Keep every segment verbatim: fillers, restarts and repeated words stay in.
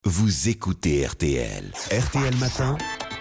Vous écoutez R T L. R T L Matin.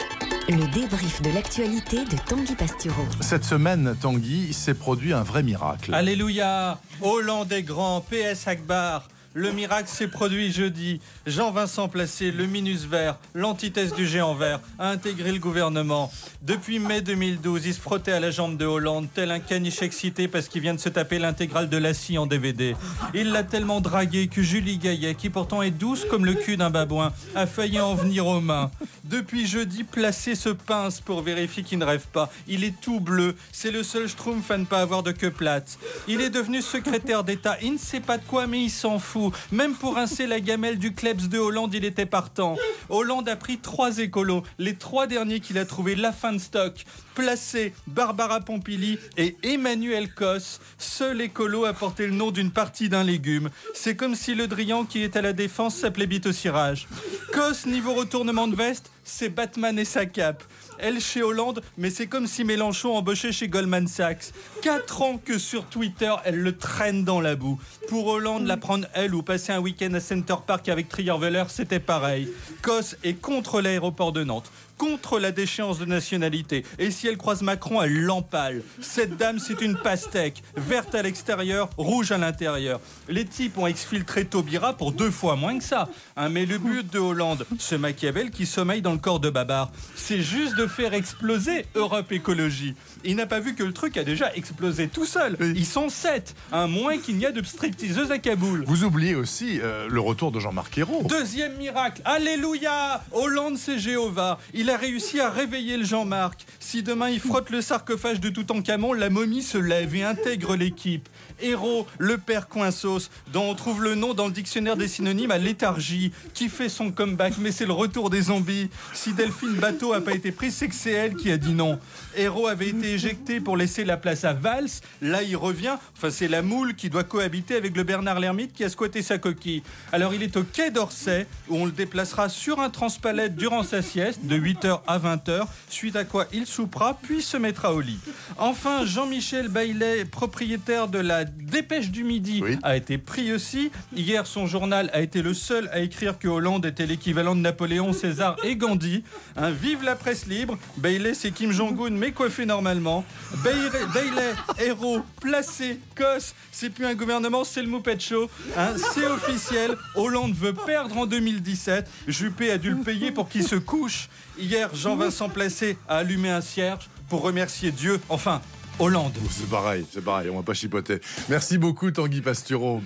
Le débrief de l'actualité de Tanguy Pastureau. Cette semaine, Tanguy, s'est produit un vrai miracle. Alléluia, Hollande est grand, P S Akbar. Le miracle s'est produit jeudi. Jean-Vincent Placé, le Minus Vert, l'antithèse du géant vert, a intégré le gouvernement. Depuis mai deux mille douze, il se frottait à la jambe de Hollande, tel un caniche excité parce qu'il vient de se taper l'intégrale de la scie en D V D. Il l'a tellement dragué que Julie Gaillet, qui pourtant est douce comme le cul d'un babouin, a failli en venir aux mains. Depuis jeudi, Placé se pince pour vérifier qu'il ne rêve pas. Il est tout bleu. C'est le seul schtroumpf à ne pas avoir de queue plate. Il est devenu secrétaire d'État. Il ne sait pas de quoi, mais il s'en fout. Même pour rincer la gamelle du Klebs de Hollande, il était partant. Hollande a pris trois écolos. Les trois derniers qu'il a trouvés, la fin de stock. Placé, Barbara Pompili et Emmanuel Cos. Seul écolo a porté le nom d'une partie d'un légume. C'est comme si le Drian qui est à la défense s'appelait Bite au cirage. Cos, niveau retournement de veste, c'est Batman et sa cape. Elle chez Hollande, mais c'est comme si Mélenchon embauchait chez Goldman Sachs. Quatre ans que sur Twitter, elle le traîne dans la boue. Pour Hollande, la prendre elle ou passer un week-end à Center Park avec Trierweiler, c'était pareil. Cos est contre l'aéroport de Nantes, contre la déchéance de nationalité. Et si elle croise Macron, elle l'empale. Cette dame, c'est une pastèque, verte à l'extérieur, rouge à l'intérieur. Les types ont exfiltré Taubira pour deux fois moins que ça. Hein, mais le but de Hollande, ce Machiavel qui sommeille dans le corps de Babar, c'est juste de faire exploser Europe Écologie. Il n'a pas vu que le truc a déjà explosé tout seul. Ils sont sept, un moins qu'il n'y a de stripteaseuses à Kaboul. Vous oubliez aussi euh, le retour de Jean-Marc Ayrault. Deuxième miracle, alléluia. Hollande, c'est Jéhovah. Il a réussi à réveiller le Jean-Marc. Si demain il frotte le sarcophage de Toutankhamon, la momie se lève et intègre l'équipe. Héros, le père Coinsos, dont on trouve le nom dans le dictionnaire des synonymes à léthargie, qui fait son comeback, mais c'est le retour des zombies. Si Delphine Bateau a pas été prise, c'est que c'est elle qui a dit non. Héros avait été éjecté pour laisser la place à Valls. Là, il revient. Enfin, c'est la moule qui doit cohabiter avec le Bernard l'ermite qui a squatté sa coquille. Alors, il est au Quai d'Orsay, où on le déplacera sur un transpalette durant sa sieste, de huit heures à vingt heures, suite à quoi il soupera, puis se mettra au lit. Enfin, Jean-Michel Baillet, propriétaire de la Dépêche du Midi, oui, a été pris aussi. Hier, son journal a été le seul à écrire que Hollande était l'équivalent de Napoléon, César et Gandhi. Hein, vive la presse libre. Baillet, c'est Kim Jong-un, mais coiffé normalement. Baillet, Baillet, Hérault, Placé, Cos, c'est plus un gouvernement, c'est le Moupette Show. Hein, c'est officiel. Hollande veut perdre en deux mille dix-sept. Juppé a dû le payer pour qu'il se couche. Hier, Jean-Vincent Placé a allumé un cierge pour remercier Dieu. Enfin, Hollande. C'est pareil, c'est pareil, on va pas chipoter. Merci beaucoup Tanguy Pastureau.